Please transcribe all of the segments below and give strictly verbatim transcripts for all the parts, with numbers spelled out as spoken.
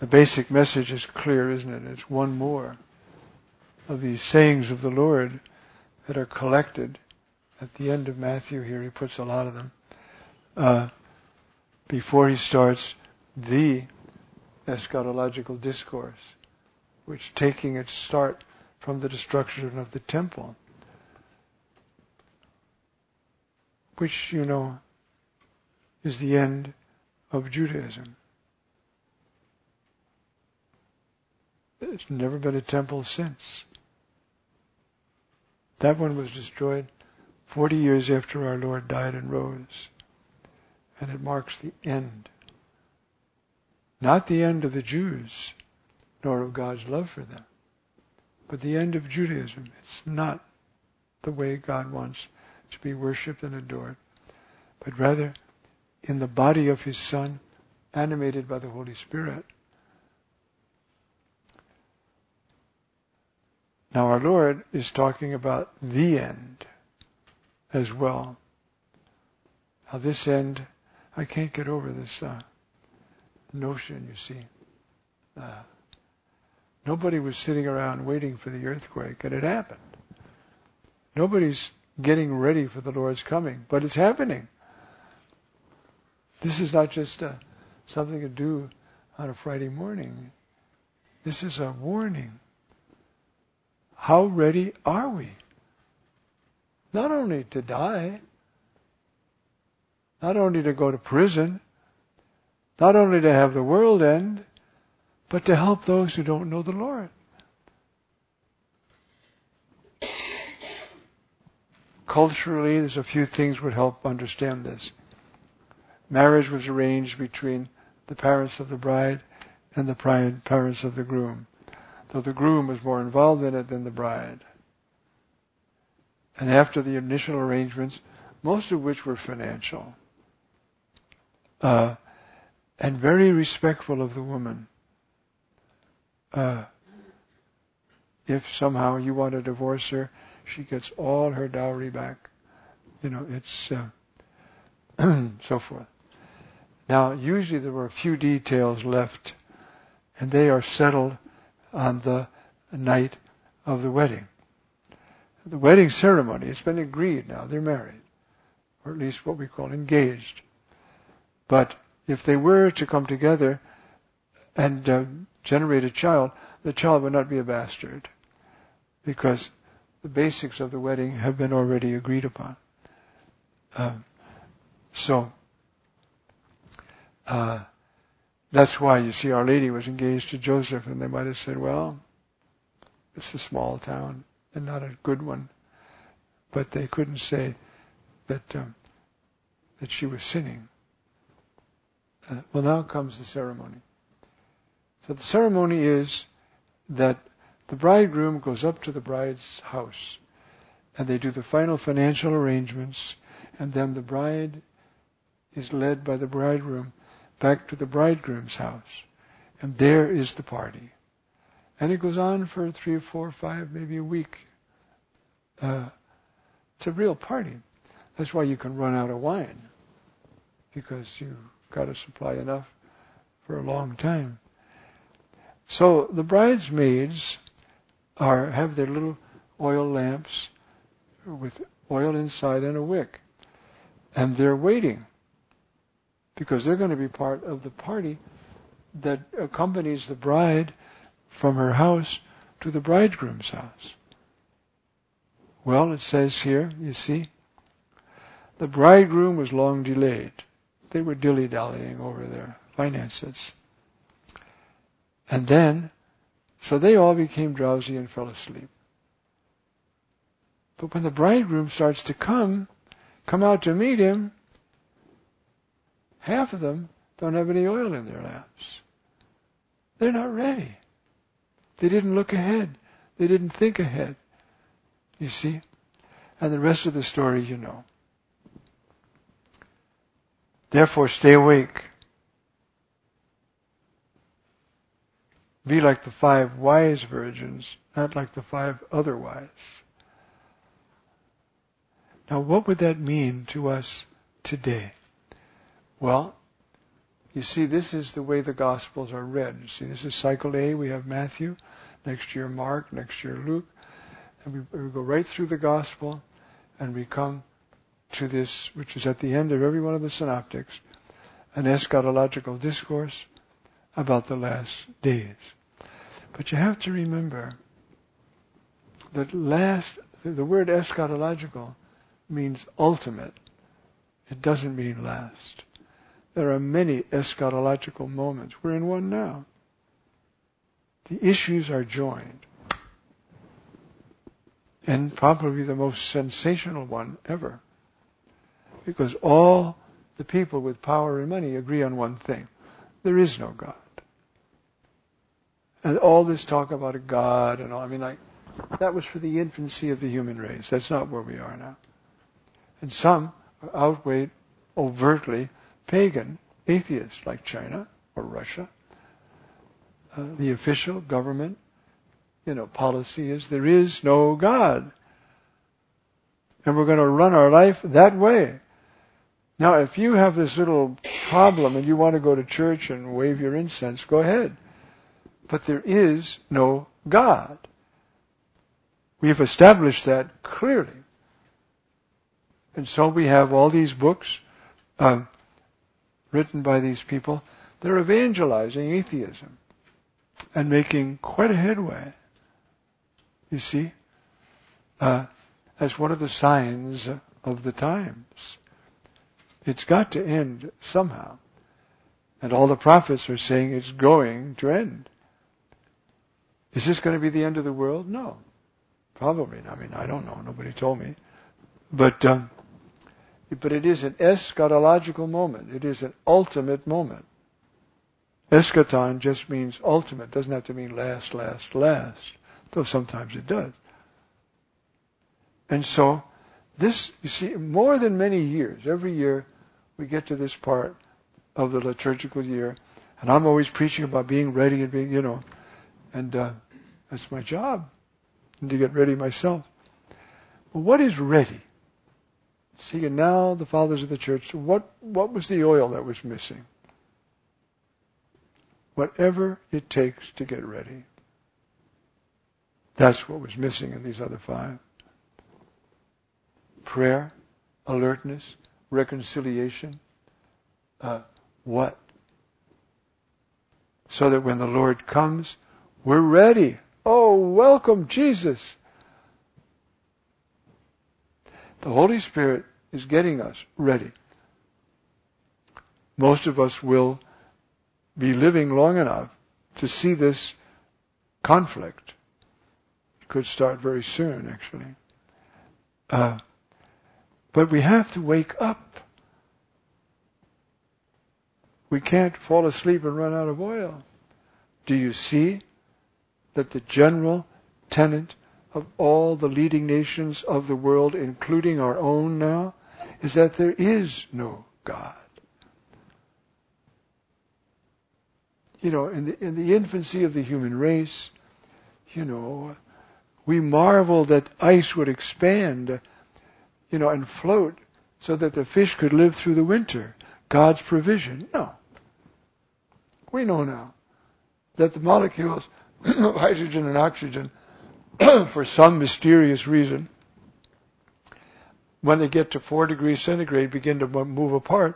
The basic message is clear, isn't it? It's one more of these sayings of the Lord that are collected at the end of Matthew. Here he puts a lot of them. Uh, before he starts the eschatological discourse, which taking its start from the destruction of the temple, which, you know, is the end of Judaism. There's never been a temple since. That one was destroyed forty years after our Lord died and rose. And it marks the end. Not the end of the Jews, nor of God's love for them, but the end of Judaism. It's not the way God wants to be worshipped and adored, but rather in the body of His Son, animated by the Holy Spirit. Now our Lord is talking about the end as well. Now this end, I can't get over this uh, notion, you see. Uh, nobody was sitting around waiting for the earthquake, and it happened. Nobody's getting ready for the Lord's coming, but it's happening. This is not just uh, something to do on a Friday morning. This is a warning. How ready are we? Not only to die, not only to go to prison, not only to have the world end, but to help those who don't know the Lord. Culturally, there's a few things would help understand this. Marriage was arranged between the parents of the bride and the parents of the groom, though the groom was more involved in it than the bride. And after the initial arrangements, most of which were financial, uh, and very respectful of the woman. Uh, if somehow you want to divorce her, she gets all her dowry back. You know, it's uh, so forth. Now, usually there were a few details left, and they are settled on the night of the wedding. The wedding ceremony, it's been agreed now, they're married, or at least what we call engaged. But if they were to come together and uh, generate a child, the child would not be a bastard, because the basics of the wedding have been already agreed upon. Um, so, uh, that's why you see Our Lady was engaged to Joseph, and they might have said, well, it's a small town and not a good one. But they couldn't say that um, that she was sinning. Uh, well, now comes the ceremony. So the ceremony is that the bridegroom goes up to the bride's house, and they do the final financial arrangements, and then the bride is led by the bridegroom back to the bridegroom's house. And there is the party. And it goes on for three, four, five, maybe a week. Uh, it's a real party. That's why you can run out of wine, because you've got to supply enough for a long time. So the bridesmaids are have their little oil lamps with oil inside and a wick. And they're waiting, because they're going to be part of the party that accompanies the bride from her house to the bridegroom's house. Well, it says here, you see, the bridegroom was long delayed. They were dilly-dallying over their finances. And then, so they all became drowsy and fell asleep. But when the bridegroom starts to come, come out to meet him, half of them don't have any oil in their lamps. They're not ready. They didn't look ahead. They didn't think ahead. You see? And the rest of the story you know. Therefore, stay awake. Be like the five wise virgins, not like the five otherwise. Now, what would that mean to us today? Well, You see, this is the way the Gospels are read. You see, this is cycle A. We have Matthew, next year Mark, next year Luke. And we, we go right through the Gospel, and we come to this, which is at the end of every one of the synoptics, an eschatological discourse about the last days. But you have to remember that last, the word eschatological means ultimate. It doesn't mean last. There are many eschatological moments. We're in one now. The issues are joined. And probably the most sensational one ever. Because all the people with power and money agree on one thing. There is no God. And all this talk about a God and all, I mean, like, that was for the infancy of the human race. That's not where we are now. And some are outweighed overtly pagan atheists like China or Russia. Uh, the official government, you know, policy is there is no God. And we're going to run our life that way. Now, if you have this little problem and you want to go to church and wave your incense, go ahead. But there is no God. We've established that clearly. And so we have all these books uh, written by these people. They're evangelizing atheism and making quite a headway. You see, uh, as one of the signs of the times. It's got to end somehow. And all the prophets are saying it's going to end. Is this going to be the end of the world? No. Probably. I mean, I don't know. Nobody told me. But, um, but it is an eschatological moment. It is an ultimate moment. Eschaton just means ultimate. It doesn't have to mean last, last, last. Though sometimes it does. And so, this, you see, more than many years, every year we get to this part of the liturgical year, and I'm always preaching about being ready and being, you know, and uh, that's my job, and to get ready myself. But what is ready? See, and now the fathers of the church, what, what was the oil that was missing? Whatever it takes to get ready. That's what was missing in these other five. Prayer, alertness, reconciliation. Uh, what? So that when the Lord comes, we're ready. Oh, welcome, Jesus. The Holy Spirit is getting us ready. Most of us will be living long enough to see this conflict. It could start very soon, actually. Uh, but we have to wake up. We can't fall asleep and run out of oil. Do you see that the general tenet of all the leading nations of the world, including our own now, is that there is no God? You know, in the, in the infancy of the human race, you know, we marvel that ice would expand, you know, and float so that the fish could live through the winter. God's provision. No. We know now that the molecules of hydrogen and oxygen, for some mysterious reason, when they get to four degrees centigrade, begin to move apart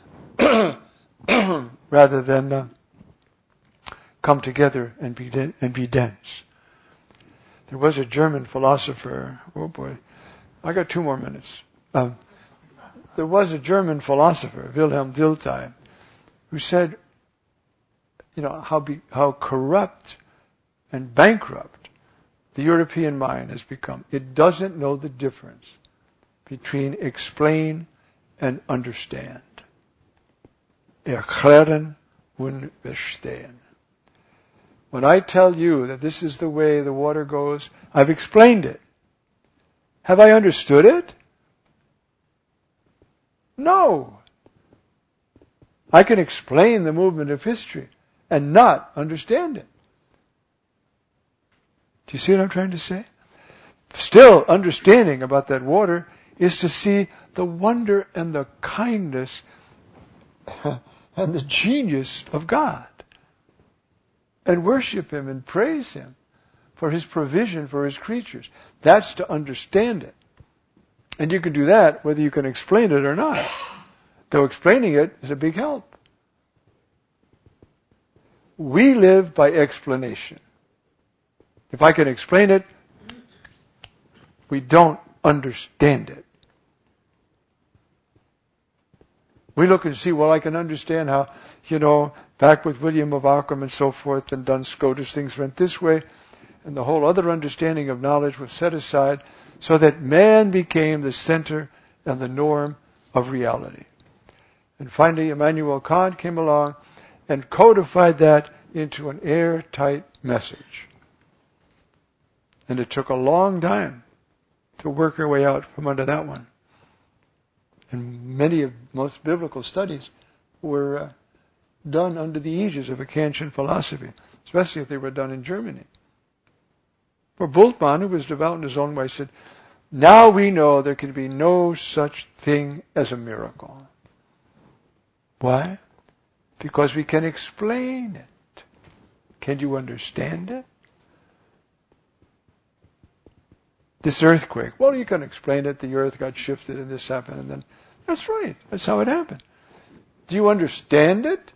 rather than uh, come together and be de- and be dense. There was a German philosopher. Oh boy, I got two more minutes. Um, there was a German philosopher, Wilhelm Dilthey, who said, you know, how be, how corrupt and bankrupt the European mind has become. It doesn't know the difference between explain and understand. Erklären und verstehen. When I tell you that this is the way the water goes, I've explained it. Have I understood it? No. I can explain the movement of history and not understand it. Do you see what I'm trying to say? Still, understanding about that water is to see the wonder and the kindness and the genius of God and worship Him and praise Him for His provision for His creatures. That's to understand it. And you can do that whether you can explain it or not. Though explaining it is a big help. We live by explanation. If I can explain it, we don't understand it. We look and see, well, I can understand how, you know, back with William of Ockham and so forth and Duns Scotus, things went this way, and the whole other understanding of knowledge was set aside so that man became the center and the norm of reality. And finally, Immanuel Kant came along and codified that into an airtight message. And it took a long time to work our way out from under that one. And many of most biblical studies were uh, done under the aegis of a Kantian philosophy, especially if they were done in Germany. Where Bultmann, who was devout in his own way, said, now we know there can be no such thing as a miracle. Why? Because we can explain it. Can you understand it? This earthquake, well, you can explain it. The earth got shifted and this happened. And then, that's right. That's how it happened. Do you understand it?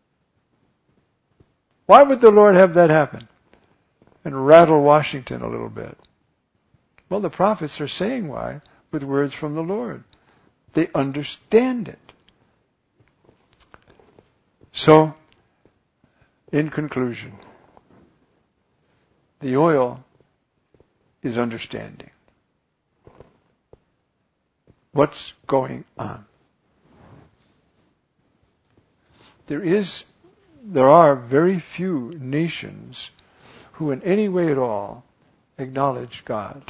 Why would the Lord have that happen? And rattle Washington a little bit. Well, the prophets are saying why with words from the Lord. They understand it. So, in conclusion, the oil is understanding. What's going on? There is, there are very few nations who in any way at all acknowledge God.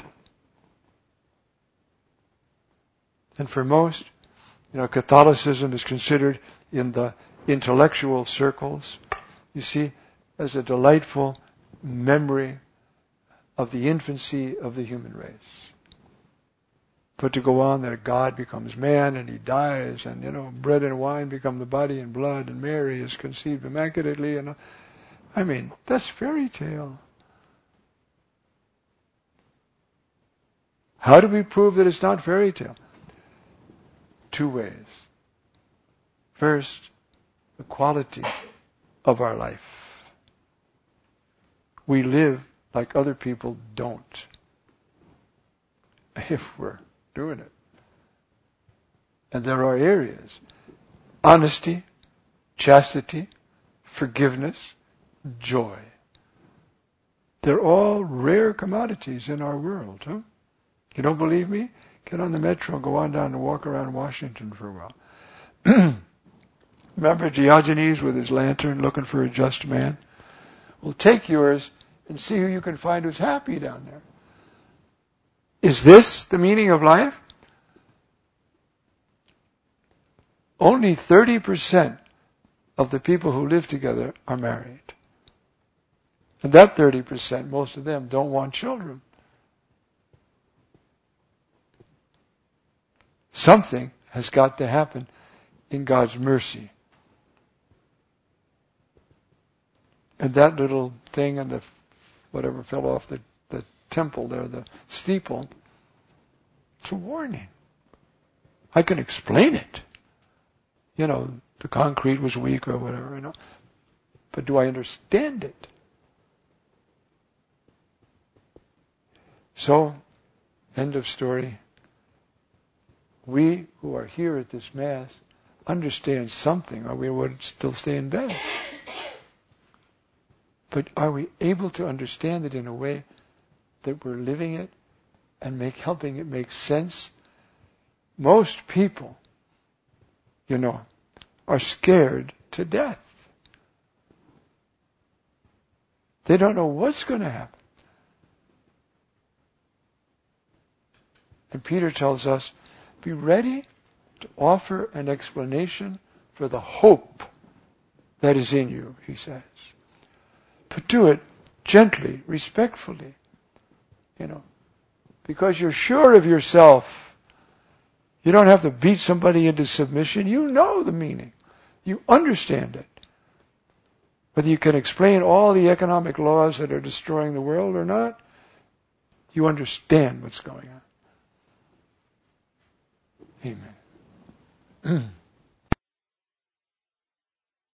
And for most, you know, Catholicism is considered in the intellectual circles, you see, as a delightful memory of the infancy of the human race. But to go on that God becomes man and He dies and, you know, bread and wine become the body and blood and Mary is conceived immaculately and, I mean, that's fairy tale. How do we prove that it's not fairy tale? Two ways. First, the quality of our life. We live like other people don't. If we're doing it. And there are areas. Honesty, chastity, forgiveness, joy. They're all rare commodities in our world. Huh? You don't believe me? Get on the metro and go on down and walk around Washington for a while. Remember Diogenes with his lantern looking for a just man? Well, take yours and see who you can find who's happy down there. Is this the meaning of life? Only thirty percent of the people who live together are married. And that thirty percent, most of them don't want children. Something has got to happen in God's mercy. And that little thing and the whatever fell off the, the temple there, the steeple, it's a warning. I can explain it. You know, the concrete was weak or whatever, you know. But do I understand it? So, end of story. We who are here at this Mass understand something or we would still stay in bed. But are we able to understand it in a way that we're living it and make helping it make sense? Most people, you know, are scared to death. They don't know what's going to happen. And Peter tells us, be ready to offer an explanation for the hope that is in you, he says. But do it gently, respectfully, you know, because you're sure of yourself. You don't have to beat somebody into submission. You know the meaning. You understand it. Whether you can explain all the economic laws that are destroying the world or not, you understand what's going on. Amen.